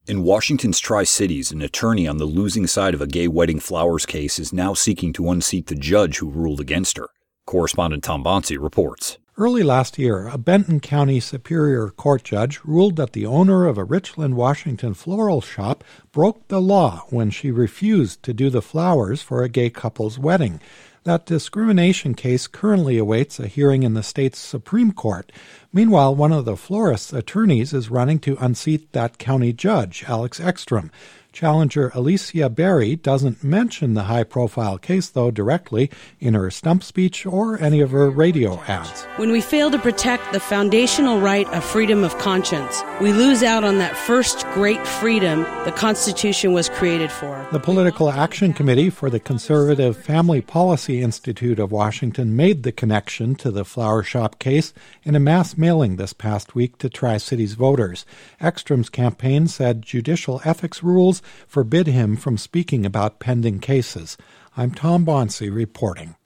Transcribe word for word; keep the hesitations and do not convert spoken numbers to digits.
In Washington's Tri-Cities, an attorney on the losing side of a gay wedding flowers case is now seeking to unseat the judge who ruled against her. Correspondent Tom Bonsi reports. Early last year, a Benton County Superior Court judge ruled that the owner of a Richland, Washington floral shop broke the law when she refused to do the flowers for a gay couple's wedding. That discrimination case currently awaits a hearing in the state's Supreme Court. Meanwhile, one of the florist's attorneys is running to unseat that county judge, Alex Ekstrom. Challenger Alicia Berry doesn't mention the high-profile case, though, directly in her stump speech or any of her radio ads. When we fail to protect the foundational right of freedom of conscience, we lose out on that first great freedom the Constitution was created for. The Political Action Committee for the Conservative Family Policy Institute of Washington made the connection to the flower shop case in a mass mailing this past week to Tri-Cities voters. Ekstrom's campaign said judicial ethics rules forbid him from speaking about pending cases. I'm Tom Bonsi reporting.